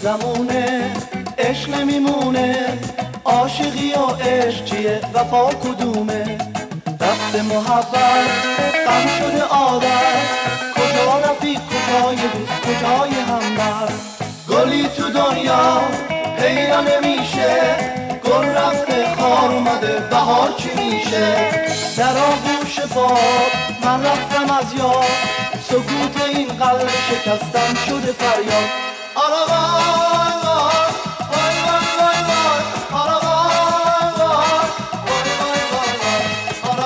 زمونه عشق نمیمونه، عاشقی و عشق چیه وفا کدومه؟ رفت محبت غم شده عادت، کجا رفیق کجای دوست کجای همدرد؟ گلی تو دنیا پیدا نمیشه، گل رفته خار اومده بهار چی میشه؟ در آغوش باد من رفتم از یاد، سکوت این قلب شکستم شده فریاد. آره وای وای وای وای وای، آره وای وای وای وای وای، آره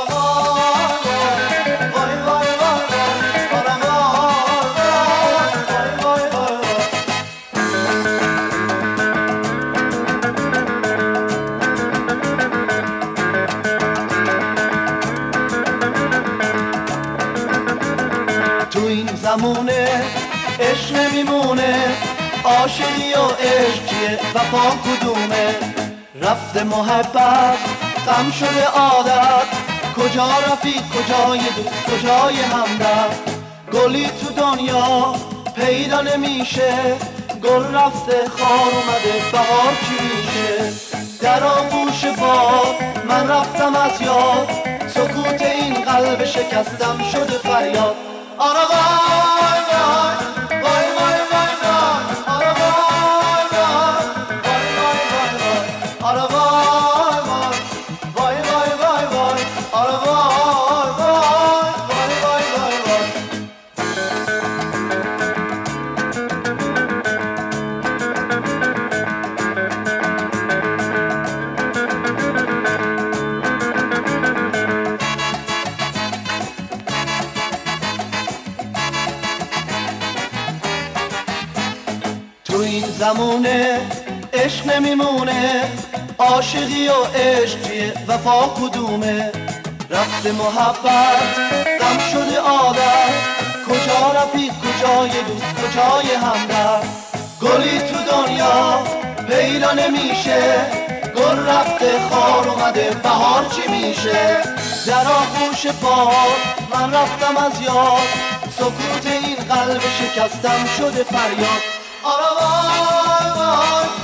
وای وای وای وای، آره وای وای وای وای. تو این زمونه عشق نمیمونه، عاشقی و عشق چیه وفا کدومه؟ رفت محبت غم شده عادت، کجا رفیق کجای دوست کجای همدرد؟ گلی تو دنیا پیدا نمیشه، گل رفته خار اومده بهار چی میشه؟ در آغوش باد من رفتم از یاد، سکوت این قلب شکستم شده فریاد. آره وای وای وای وای وای وای، آره وای وای وای وای وای، آره وای وای وای وای وای، آره وای وای وای وای وای. تو این زمونه عشق نمیمونه، عاشقی و عشق چیه وفا کدومه؟ رفت محبت غم شده عادت، کجا رفیق کجای دوست کجای همدرد؟ گلی تو دنیا پیدا نمیشه، گل رفته خار اومده بهار چی میشه؟ در آغوش باد من رفتم از یاد، سکوت این قلب شکستم شده فریاد. آره وای وای